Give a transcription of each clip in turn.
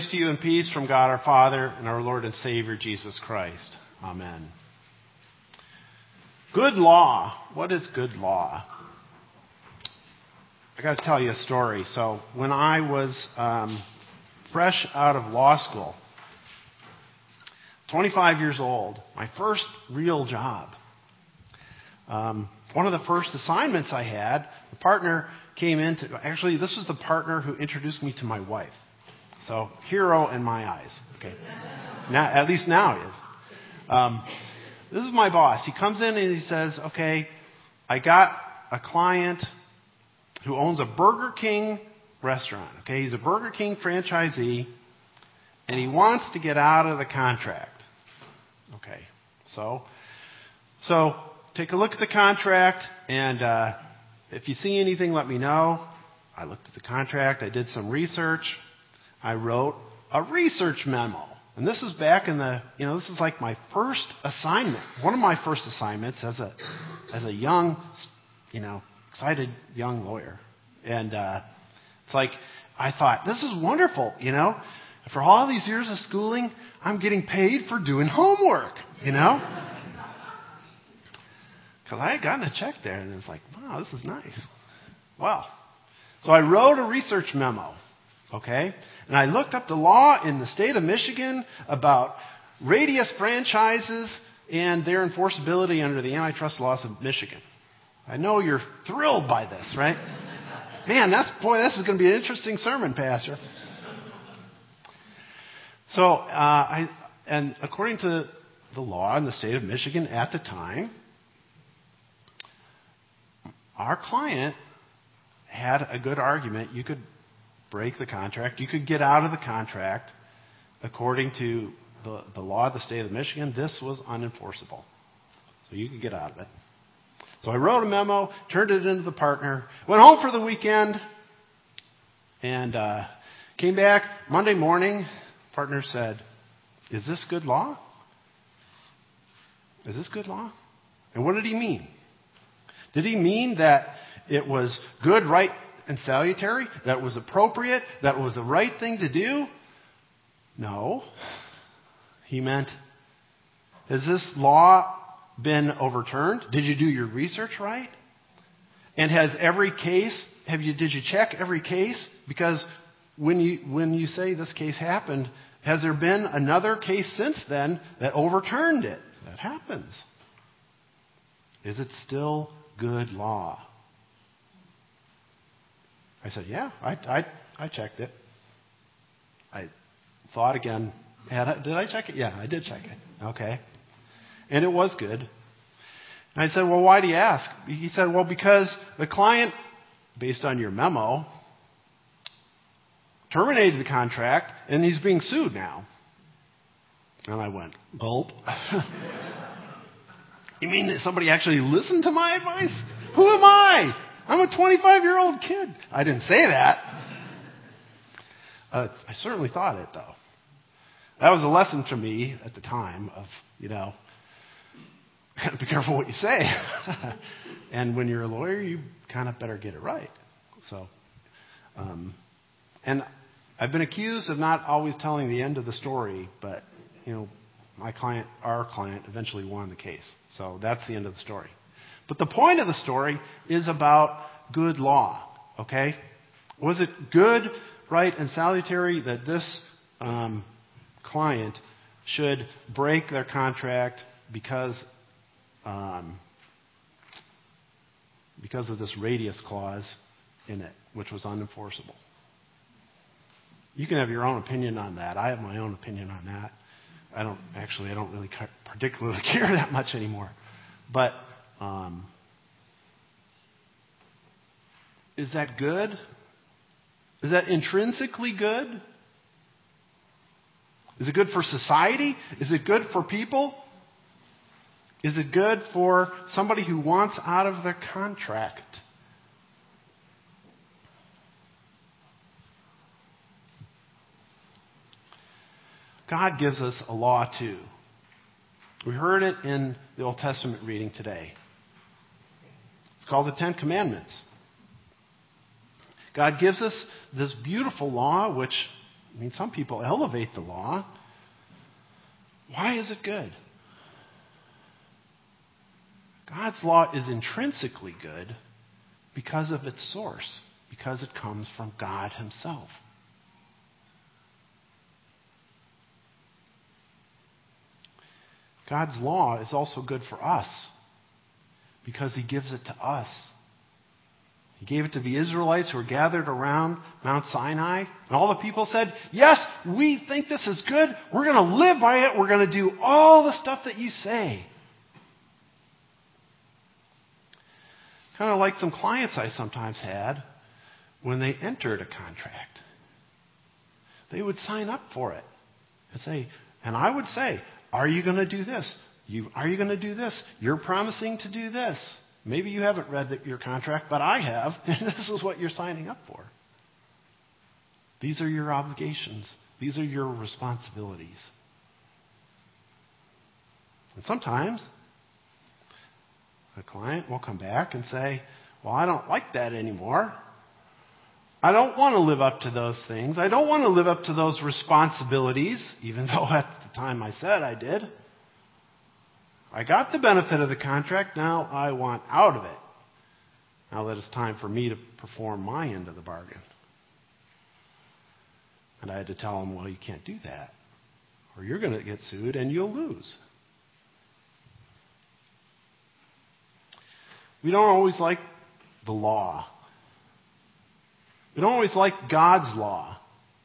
to you and peace from God our Father and our Lord and Savior Jesus Christ. Amen. Good law. What is good law? I got to tell you a story. So when I was fresh out of law school, 25 years old, my first real job. One of the first assignments I had, the partner came in to, actually this was the partner who introduced me to my wife. So, hero in my eyes. Okay. Now, at least now he is. This is my boss. He comes in and he says, okay, I got a client who owns a Burger King restaurant. Okay, he's a Burger King franchisee, and he wants to get out of the contract. Okay, so take a look at the contract, and if you see anything, let me know. I looked at the contract. I did some research. I wrote a research memo. And this is back in the, this is like my first assignment. One of my first assignments as a young, excited young lawyer. And it's like, I thought, this is wonderful, For all these years of schooling, I'm getting paid for doing homework, Because I had gotten a check there, and it's like, wow, this is nice. Well, so I wrote a research memo, okay? And I looked up the law in the state of Michigan about radius franchises and their enforceability under the antitrust laws of Michigan. I know you're thrilled by this, right? Man, this is going to be an interesting sermon, Pastor. So, and according to the law in the state of Michigan at the time, our client had a good argument. You could break the contract. You could get out of the contract. According to the law of the state of Michigan, this was unenforceable. So you could get out of it. So I wrote a memo, turned it into the partner, went home for the weekend, and came back Monday morning. Partner said, "Is this good law? Is this good law?" And what did he mean? Did he mean that it was good, right, and salutary, that it was appropriate, that it was the right thing to do? No. He meant, has this law been overturned? Did you do your research right? And has every case, did you check every case? Because when you say this case happened, has there been another case since then that overturned it? That happens. Is it still good law? I said, yeah, I checked it. I thought again, did I check it? Yeah, I did check it. Okay. And it was good. And I said, well, why do you ask? He said, well, because the client, based on your memo, terminated the contract, and he's being sued now. And I went, gulp. You mean that somebody actually listened to my advice? Who am I? I'm a 25-year-old kid. I didn't say that. I certainly thought it, though. That was a lesson to me at the time of, be careful what you say. And when you're a lawyer, you kind of better get it right. So, and I've been accused of not always telling the end of the story, but, our client eventually won the case. So that's the end of the story. But the point of the story is about good law, okay? Was it good, right, and salutary that this client should break their contract because of this radius clause in it, which was unenforceable? You can have your own opinion on that. I have my own opinion on that. I don't really particularly care that much anymore. But is that good? Is that intrinsically good? Is it good for society? Is it good for people? Is it good for somebody who wants out of the contract? God gives us a law too. We heard it in the Old Testament reading today. It's called the Ten Commandments. God gives us this beautiful law, which, I mean, some people elevate the law. Why is it good? God's law is intrinsically good because of its source, because it comes from God Himself. God's law is also good for us because He gives it to us. He gave it to the Israelites who were gathered around Mount Sinai. And all the people said, yes, we think this is good. We're going to live by it. We're going to do all the stuff that you say. Kind of like some clients I sometimes had when they entered a contract. They would sign up for it and I would say, are you going to do this? Are you going to do this? You're promising to do this. Maybe you haven't read your contract, but I have, and this is what you're signing up for. These are your obligations. These are your responsibilities. And sometimes a client will come back and say, well, I don't like that anymore. I don't want to live up to those things. I don't want to live up to those responsibilities, even though at the time I said I did. I got the benefit of the contract. Now I want out of it. Now that it's time for me to perform my end of the bargain. And I had to tell him, well, you can't do that, or you're going to get sued and you'll lose. We don't always like the law. We don't always like God's law.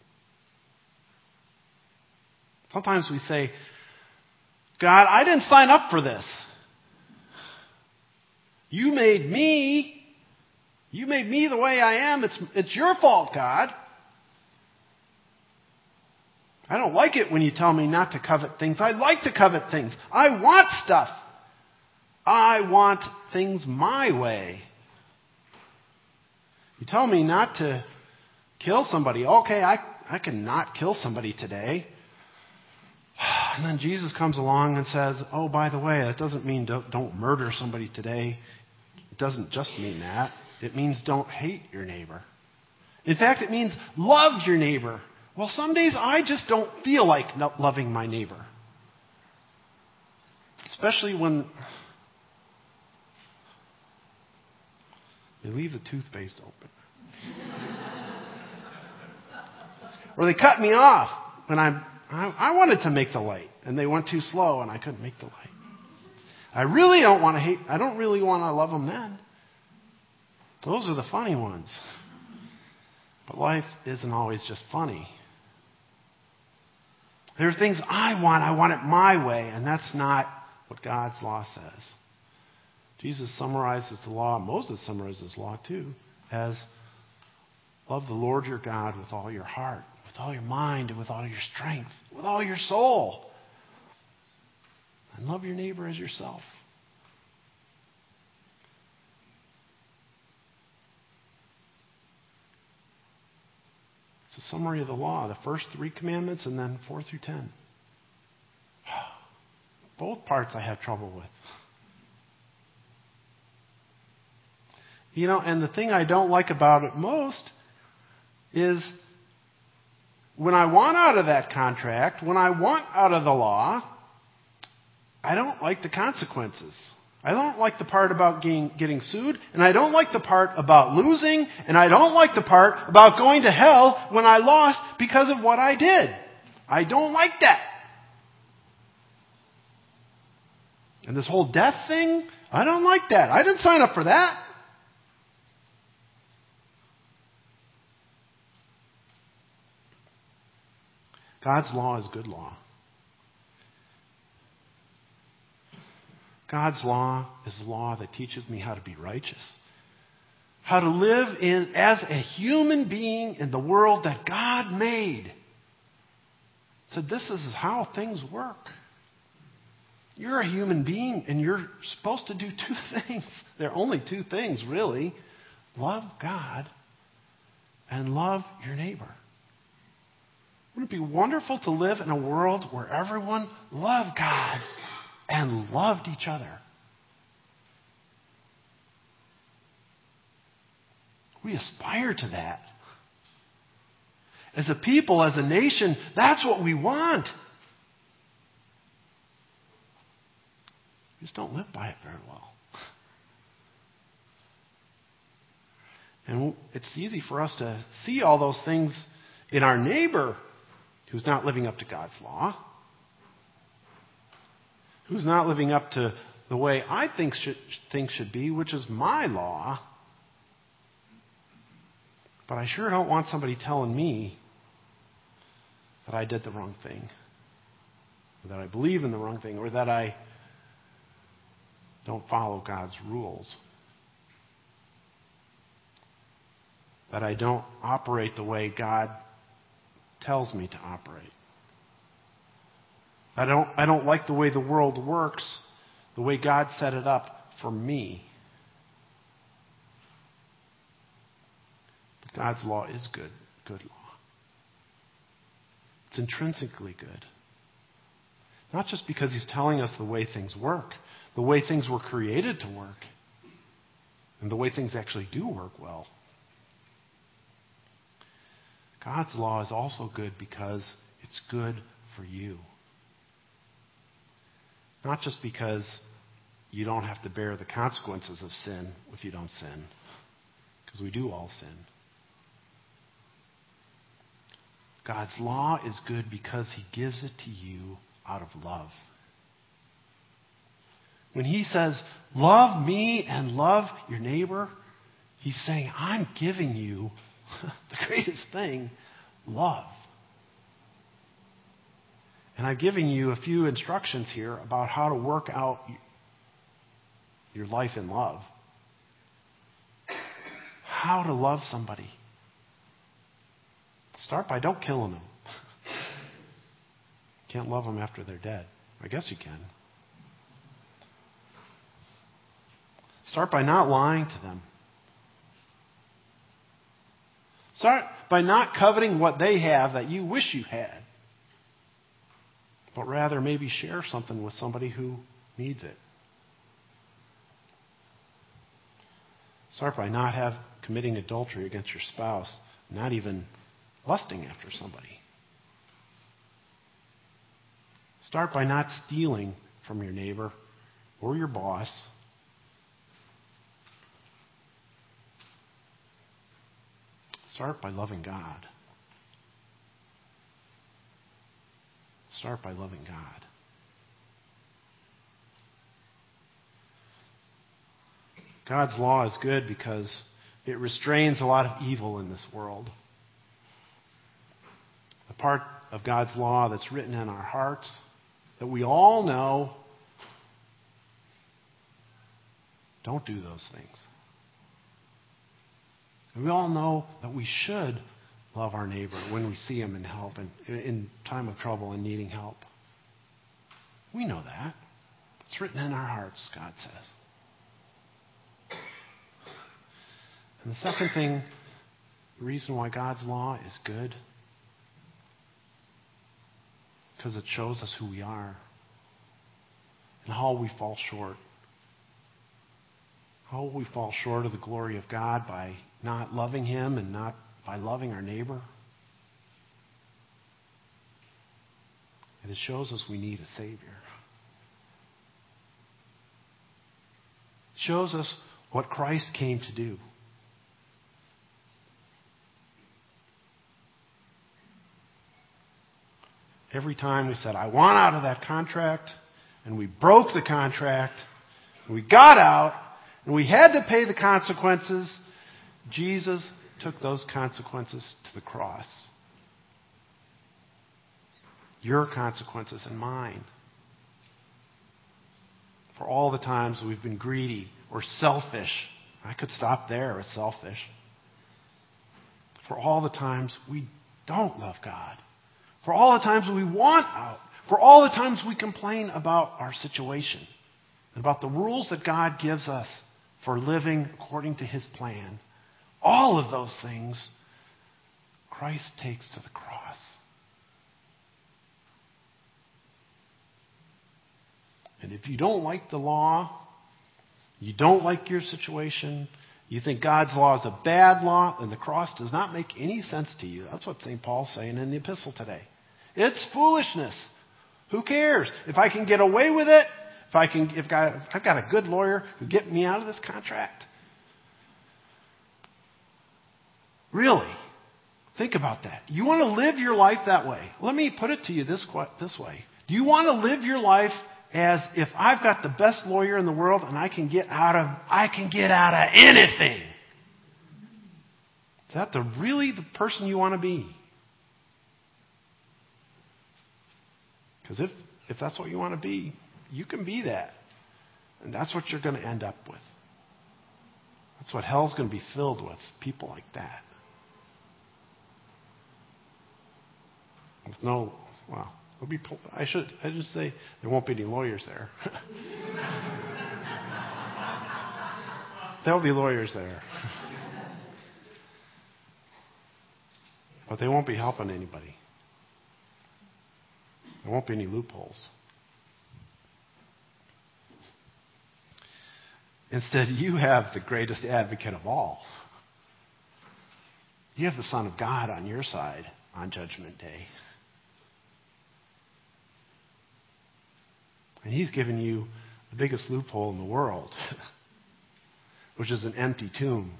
Sometimes we say, God, I didn't sign up for this. You made me. You made me the way I am. It's your fault, God. I don't like it when you tell me not to covet things. I like to covet things. I want stuff. I want things my way. You tell me not to kill somebody. Okay, I can not kill somebody today. And then Jesus comes along and says, oh, by the way, that doesn't mean don't murder somebody today. It doesn't just mean that. It means don't hate your neighbor. In fact, it means love your neighbor. Well, some days I just don't feel like loving my neighbor. Especially when they leave the toothpaste open. Or they cut me off when I wanted to make the light, and they went too slow, and I couldn't make the light. I really don't want to hate. I don't really want to love them then. Those are the funny ones. But life isn't always just funny. There are things I want it my way, and that's not what God's law says. Jesus summarizes the law, Moses summarizes the law too, as love the Lord your God with all your heart, with all your mind, and with all your strength, with all your soul. And love your neighbor as yourself. It's a summary of the law, the first 3 commandments and then 4 through 10. Both parts I have trouble with. And the thing I don't like about it most is when I want out of that contract, when I want out of the law, I don't like the consequences. I don't like the part about getting sued, and I don't like the part about losing, and I don't like the part about going to hell when I lost because of what I did. I don't like that. And this whole death thing, I don't like that. I didn't sign up for that. God's law is good law. God's law is a law that teaches me how to be righteous. How to live as a human being in the world that God made. So this is how things work. You're a human being and you're supposed to do 2 things. There are only 2 things, really. Love God and love your neighbor. Wouldn't it be wonderful to live in a world where everyone loved God and loved each other? We aspire to that. As a people, as a nation, that's what we want. We just don't live by it very well. And it's easy for us to see all those things in our neighbor who's not living up to God's law, who's not living up to the way I think things should be, which is my law. But I sure don't want somebody telling me that I did the wrong thing, or that I believe in the wrong thing, or that I don't follow God's rules, that I don't operate the way God tells me to operate. I don't like the way the world works, the way God set it up for me. But God's law is good law. It's intrinsically good. Not just because He's telling us the way things work, the way things were created to work, and the way things actually do work well. God's law is also good because it's good for you. Not just because you don't have to bear the consequences of sin if you don't sin, because we do all sin. God's law is good because He gives it to you out of love. When He says, love me and love your neighbor, He's saying, I'm giving you the greatest thing, love. And I've given you a few instructions here about how to work out your life in love. How to love somebody. Start by don't killing them. Can't love them after they're dead. I guess you can. Start by not lying to them. Start by not coveting what they have that you wish you had, but rather maybe share something with somebody who needs it. Start by not committing adultery against your spouse, not even lusting after somebody. Start by not stealing from your neighbor or your boss. Start by loving God. Start by loving God. God's law is good because it restrains a lot of evil in this world. The part of God's law that's written in our hearts that we all know, don't do those things. And we all know that we should love our neighbor when we see him in help and in time of trouble and needing help. We know that. It's written in our hearts, God says. And the second thing, the reason why God's law is good, because it shows us who we are and how we fall short. How we fall short of the glory of God by not loving Him and not by loving our neighbor. And it shows us we need a Savior. It shows us what Christ came to do. Every time we said, I want out of that contract, and we broke the contract, and we got out, and we had to pay the consequences, Jesus took those consequences to the cross. Your consequences and mine. For all the times we've been greedy or selfish. I could stop there with selfish. For all the times we don't love God. For all the times we want out. For all the times we complain about our situation. About the rules that God gives us for living according to His plan. All of those things, Christ takes to the cross. And if you don't like the law, you don't like your situation, You think God's law is a bad law, and the cross does not make any sense to you. That's what St. Paul's saying in the epistle today. It's foolishness. Who cares? If I can get away with it, if I've got a good lawyer who get me out of this contract. Really, think about that. You want to live your life that way? Let me put it to you this way. Do you want to live your life as if I've got the best lawyer in the world and I can get out of anything? Is that really the person you want to be? Because if that's what you want to be, you can be that. And that's what you're going to end up with. That's what hell's going to be filled with, people like that. I should say there won't be any lawyers there. There'll be lawyers there. But they won't be helping anybody. There won't be any loopholes. Instead, you have the greatest advocate of all. You have the Son of God on your side on Judgment Day. And He's given you the biggest loophole in the world, which is an empty tomb.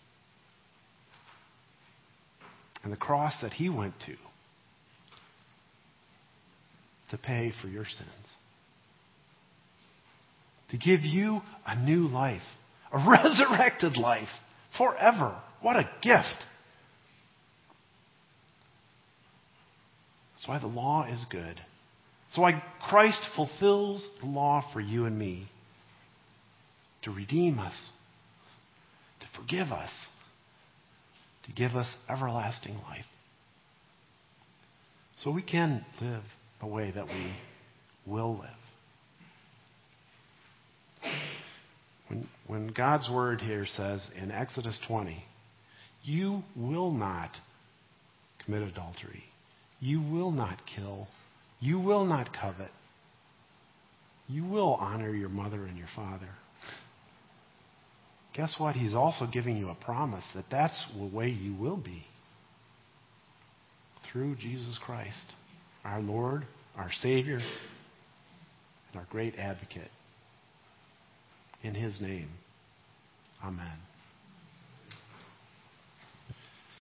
And the cross that He went to pay for your sins. To give you a new life, a resurrected life, forever. What a gift. That's why the law is good. That's why Christ fulfills the law for you and me. To redeem us. To forgive us. To give us everlasting life. So we can live the way that we will live. When God's Word here says in Exodus 20, you will not commit adultery. You will not kill. You will not covet. You will honor your mother and your father. Guess what? He's also giving you a promise that that's the way you will be. Through Jesus Christ, our Lord, our Savior, and our great advocate. In His name, amen.